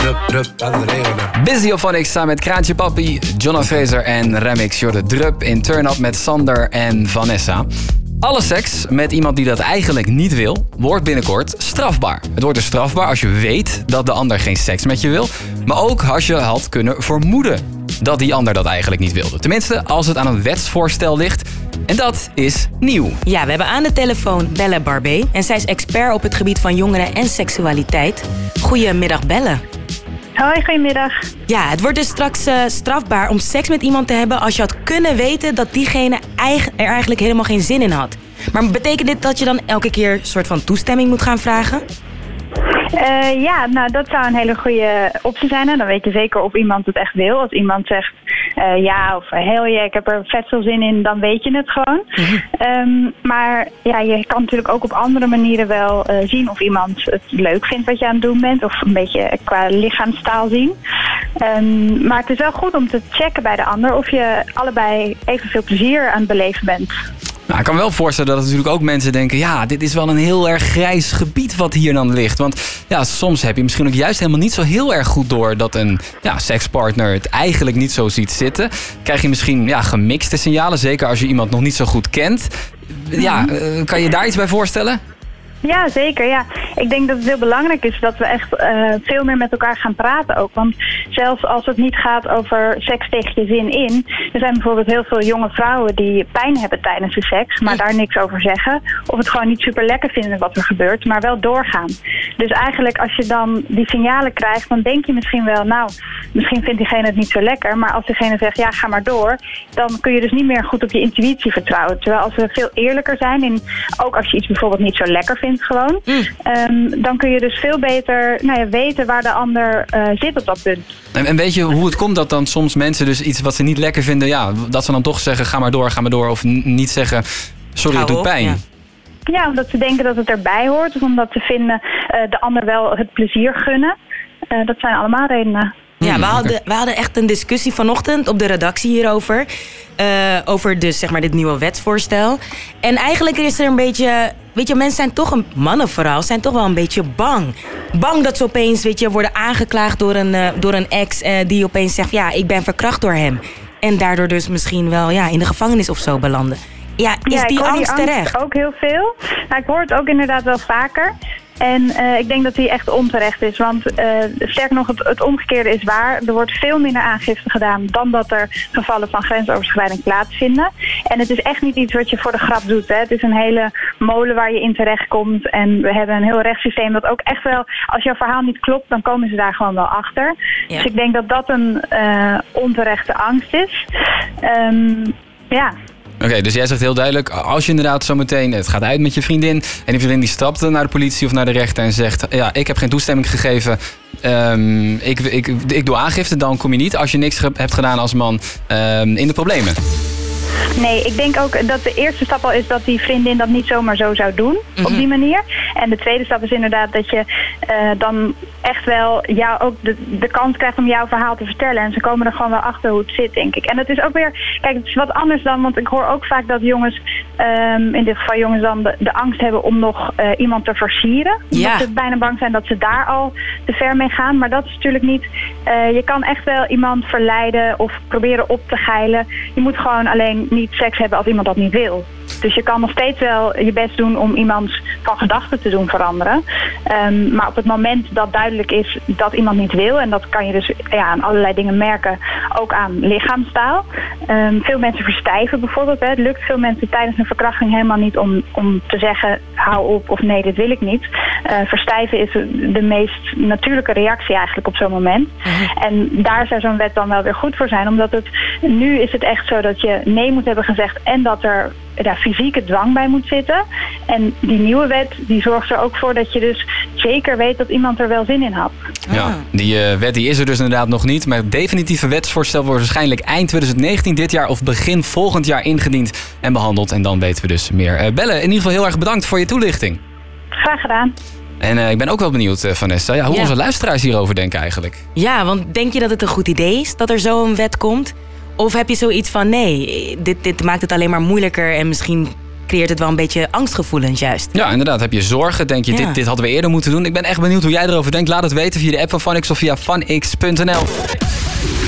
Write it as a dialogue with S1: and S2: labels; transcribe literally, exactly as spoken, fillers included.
S1: drup, drup, laten we regelen.
S2: Busyphonics samen met Kraantje Papi, Jonna Fraser en Remix Jorde Drup in Turn Up met Sander en Vanessa. Alle seks met iemand die dat eigenlijk niet wil, wordt binnenkort strafbaar. Het wordt dus strafbaar als je weet dat de ander geen seks met je wil, maar ook als je had kunnen vermoeden dat die ander dat eigenlijk niet wilde. Tenminste, als het aan een wetsvoorstel ligt. En dat is nieuw.
S3: Ja, we hebben aan de telefoon Belle Barbé. En zij is expert op het gebied van jongeren en seksualiteit. Goedemiddag, Belle.
S4: Hoi, goedemiddag.
S3: Ja, het wordt dus straks uh, strafbaar om seks met iemand te hebben als je had kunnen weten dat diegene eigen, er eigenlijk helemaal geen zin in had. Maar betekent dit dat je dan elke keer een soort van toestemming moet gaan vragen?
S4: Uh, ja, nou dat zou een hele goede optie zijn. En dan weet je zeker of iemand het echt wil. Als iemand zegt uh, ja of heel je, ik heb er vet veel zin in, dan weet je het gewoon. Mm-hmm. Um, maar ja, je kan natuurlijk ook op andere manieren wel uh, zien of iemand het leuk vindt wat je aan het doen bent. Of een beetje qua lichaamstaal zien. Um, maar het is wel goed om te checken bij de ander of je allebei evenveel plezier aan het beleven bent.
S2: Nou, ik kan me wel voorstellen dat er natuurlijk ook mensen denken, ja, dit is wel een heel erg grijs gebied wat hier dan ligt. Want ja, soms heb je misschien ook juist helemaal niet zo heel erg goed door dat een ja, sekspartner het eigenlijk niet zo ziet zitten. Krijg je misschien ja, gemixte signalen, zeker als je iemand nog niet zo goed kent. Ja, uh, kan je daar iets bij voorstellen?
S4: Ja, zeker. Ja. Ik denk dat het heel belangrijk is dat we echt uh, veel meer met elkaar gaan praten ook. Want zelfs als het niet gaat over seks tegen je zin in. Er zijn bijvoorbeeld heel veel jonge vrouwen die pijn hebben tijdens de seks, maar daar niks over zeggen. Of het gewoon niet super lekker vinden wat er gebeurt, maar wel doorgaan. Dus eigenlijk als je dan die signalen krijgt, dan denk je misschien wel, nou, misschien vindt diegene het niet zo lekker. Maar als diegene zegt, ja, ga maar door, dan kun je dus niet meer goed op je intuïtie vertrouwen. Terwijl als we veel eerlijker zijn, in, ook als je iets bijvoorbeeld niet zo lekker vindt, gewoon, mm. um, dan kun je dus veel beter nou ja, weten waar de ander uh, zit op dat punt.
S2: En, en weet je hoe het komt dat dan soms mensen dus iets wat ze niet lekker vinden, ja, dat ze dan toch zeggen, ga maar door, ga maar door. Of n- niet zeggen, sorry, het doet pijn.
S4: Ja. ja, omdat ze denken dat het erbij hoort. Of omdat ze vinden uh, de ander wel het plezier gunnen. Uh, dat zijn allemaal redenen.
S3: Ja, we hadden, we hadden echt een discussie vanochtend op de redactie hierover. Uh, over dus, zeg maar, dit nieuwe wetsvoorstel. En eigenlijk is er een beetje, weet je, mensen zijn toch, een, mannen vooral, zijn toch wel een beetje bang. Bang dat ze opeens, weet je, worden aangeklaagd door een, uh, door een ex uh, die opeens zegt, ja, ik ben verkracht door hem. En daardoor dus misschien wel ja, in de gevangenis of zo belanden. Ja, is
S4: ja,
S3: die angst
S4: die
S3: terecht?
S4: Angst ook heel veel. Nou, ik hoor het ook inderdaad wel vaker. En uh, ik denk dat die echt onterecht is. Want uh, sterker nog, het, het omgekeerde is waar. Er wordt veel minder aangifte gedaan dan dat er gevallen van grensoverschrijding plaatsvinden. En het is echt niet iets wat je voor de grap doet. Hè. Het is een hele molen waar je in terechtkomt. En we hebben een heel rechtssysteem dat ook echt wel, als jouw verhaal niet klopt, dan komen ze daar gewoon wel achter. Ja. Dus ik denk dat dat een uh, onterechte angst is. Um, ja.
S2: Oké, okay, dus jij zegt heel duidelijk, als je inderdaad zo meteen, het gaat uit met je vriendin, en die vriendin die stapt naar de politie of naar de rechter en zegt, ja, ik heb geen toestemming gegeven, um, ik, ik, ik doe aangifte, dan kom je niet, als je niks ge- hebt gedaan als man, um, in de problemen.
S4: Nee, ik denk ook dat de eerste stap al is dat die vriendin dat niet zomaar zo zou doen, mm-hmm. op die manier. En de tweede stap is inderdaad dat je uh, dan echt wel jou ook de, de kans krijgt om jouw verhaal te vertellen. En ze komen er gewoon wel achter hoe het zit, denk ik. En het is ook weer, kijk, het is wat anders dan, want ik hoor ook vaak dat jongens, um, in dit geval jongens dan de, de angst hebben om nog uh, iemand te versieren. Ja. Dat ze bijna bang zijn dat ze daar al te ver mee gaan. Maar dat is natuurlijk niet, uh, je kan echt wel iemand verleiden of proberen op te geilen. Je moet gewoon alleen niet seks hebben als iemand dat niet wil. Dus je kan nog steeds wel je best doen om iemand van gedachten te doen veranderen. Um, maar op het moment dat duidelijk is dat iemand niet wil, en dat kan je dus ja, aan allerlei dingen merken, ook aan lichaamstaal. Um, veel mensen verstijven bijvoorbeeld. Hè. Het lukt veel mensen tijdens een verkrachting helemaal niet om, om te zeggen, hou op of nee, dit wil ik niet. Uh, verstijven is de meest natuurlijke reactie eigenlijk op zo'n moment. Mm-hmm. En daar zou zo'n wet dan wel weer goed voor zijn, omdat het nu is het echt zo dat je nee moet hebben gezegd en dat er ja, fysieke dwang bij moet zitten. En die nieuwe wet die zorgt er ook voor dat je dus zeker weet dat iemand er wel zin in had.
S2: Ja, die uh, wet die is er dus inderdaad nog niet. Maar het definitieve wetsvoorstel wordt waarschijnlijk eind twintig negentien dit jaar of begin volgend jaar ingediend en behandeld. En dan weten we dus meer. Uh, Belle, in ieder geval heel erg bedankt voor je toelichting.
S4: Graag gedaan.
S2: En uh, ik ben ook wel benieuwd, uh, Vanessa, ja, hoe ja. onze luisteraars hierover denken eigenlijk.
S3: Ja, want denk je dat het een goed idee is dat er zo een wet komt? Of heb je zoiets van, nee, dit, dit maakt het alleen maar moeilijker en misschien creëert het wel een beetje angstgevoelens juist.
S2: Ja, inderdaad. Heb je zorgen? Denk je,
S3: Ja.
S2: dit, dit hadden we eerder moeten doen? Ik ben echt benieuwd hoe jij erover denkt. Laat het weten via de app van Funix of via funx punt n l.